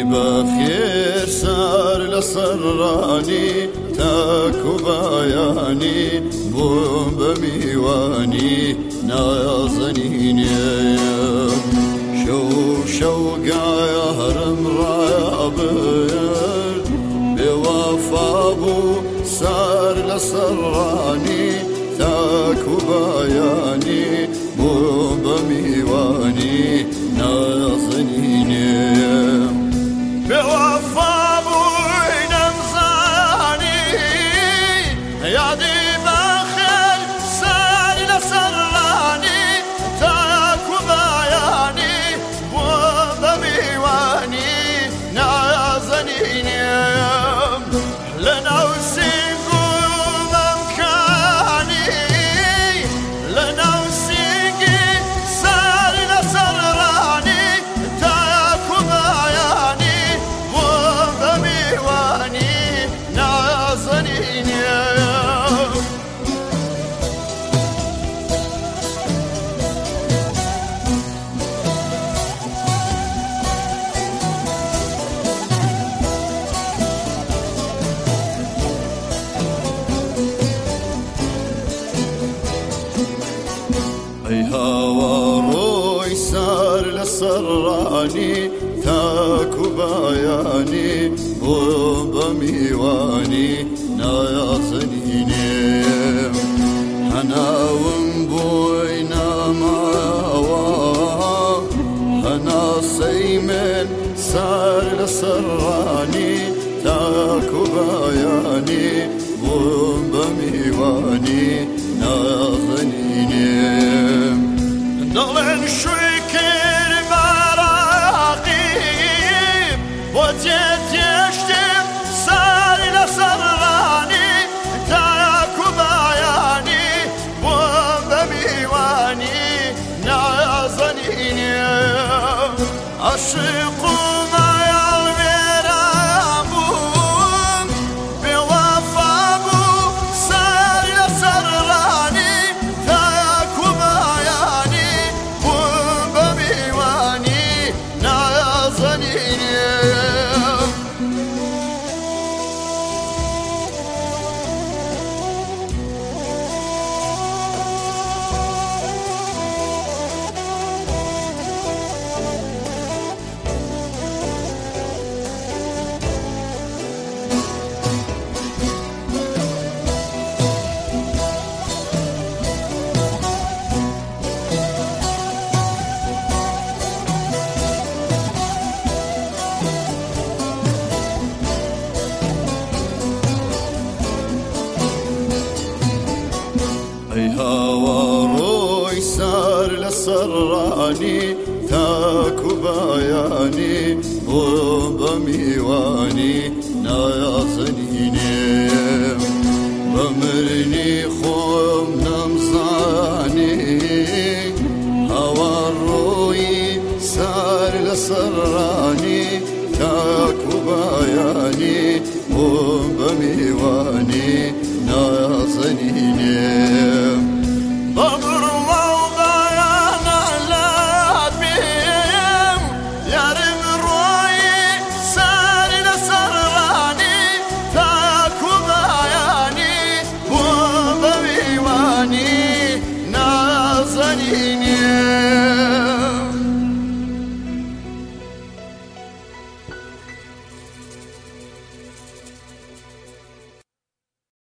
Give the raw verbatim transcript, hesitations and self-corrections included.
بخير سار لسراني تاكو بياني بوم بميواني نازنيني شو شوقا يهرم رابر بوفا بو سار لسراني تاكو بياني بوم بميواني نازنيني بوفا بوي نمزاني يادي بخير ساري لسراني تاكو بياني وبميواني نازنيني لنا وسيقو ممكاني لنا وسيقي ساري لسراني تاكو بياني وبميواني نازنيني اي هوا روي سار لسراني تاكو بياني وبميواني نازنيني حناون بوينا ماوا حنا سيمن سار لسراني تاكو بياني وبميواني نازنيني ضلن شويكر مراقيب وجيت يشتم ساري لسراني تاكو بياني وبميواني نازنيني عشق ما يغير أبوم بوفا بو ساري لسراني تاكو بياني وبميواني نازنيني اي هوا روي سار لسراني تاكو بياني وبميواني نازنيني بمرني خوم نمزاني هوا روي سار لسراني تاكو بياني وبميواني نازنيني بمر موضعنا لابيم يارم روي ساري لسراني تاكو بياني وبميواني نازنيني